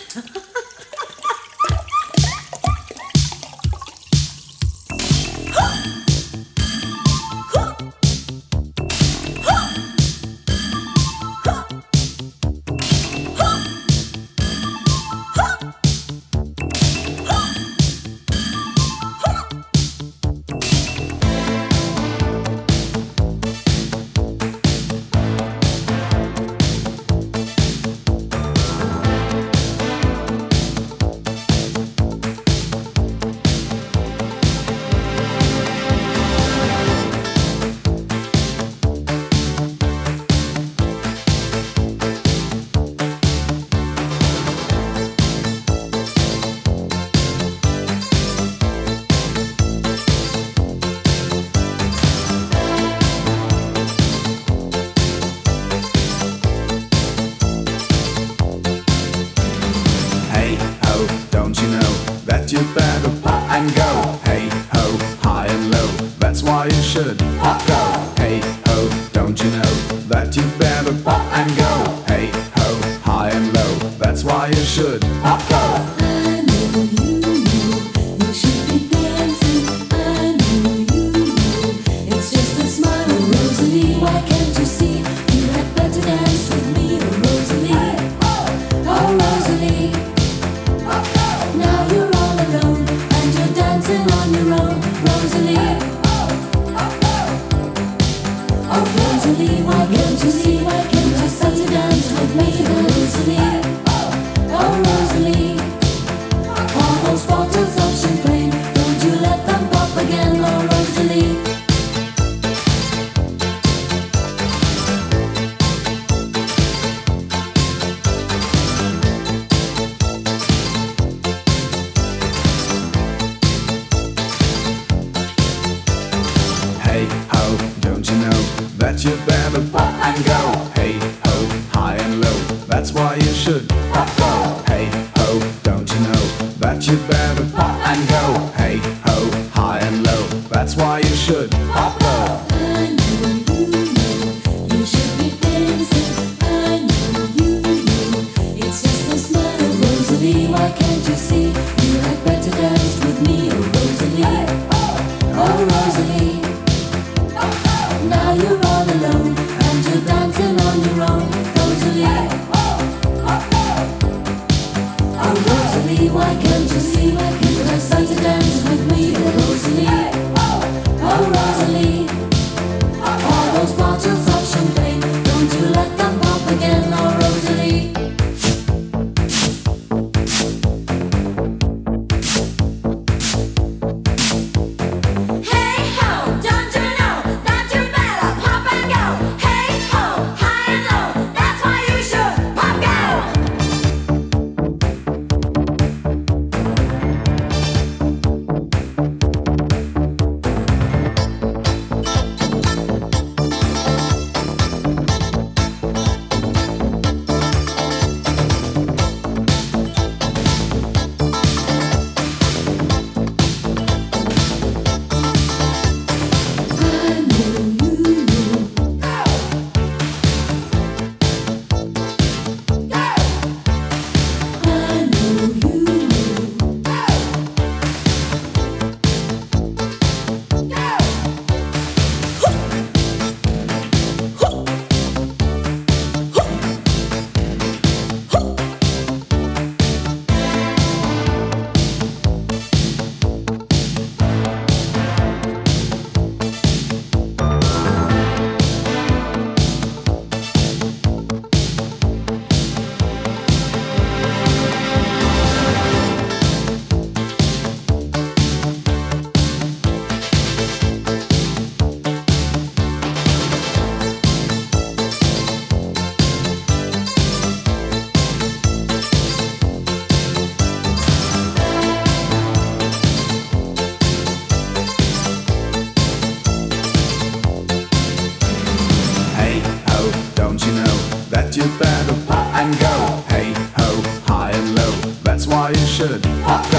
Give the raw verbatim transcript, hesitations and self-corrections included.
You better pop and go. Hey ho, high and low, that's why you should pop go. Hey ho, don't you know that you better pop and go. Hey ho, high and low, that's why you should pop go. I know you know you should be dancing. I know you know it's just a smile. Oh Rosalie, why can't you see you had better dance with me? Oh Rosalie, oh Rosalie, now you're all alone and you're dancing on your own, Rosalie. Oh Rosalie, why can't you see? Why can't you see you dance with me, Rosalie? Oh Rosalie, all those bottles of champagne, don't you let them pop again, oh Rosalie. Hey ho, don't you know that you better pop and go? Hey ho, high and low, that's why you should pop go. Hey ho, don't you know that you better pop and go? Hey ho, high and low, that's why you should pop go. I know you know you should be dancing. I know you know it's just a smile, oh Rosalie. Why can't you see you had better dance with me, oh Rosalie? Oh Rosalie, now you're all alone and you're dancing on your own, Rosalie. Oh Rosalie, why can't you see you had better dance with me, oh Rosalie? Oh Rosalie, all those bottles of champagne, don't you let them pop again, oh Rosalie. Hey ho, don't you know that you better pop and go? Hey ho, high and low, that's why you should pop go. I know you know. I know you know. Hey ho, don't you know that you better pop and go? Hey ho, high and low, that's why you should pop go.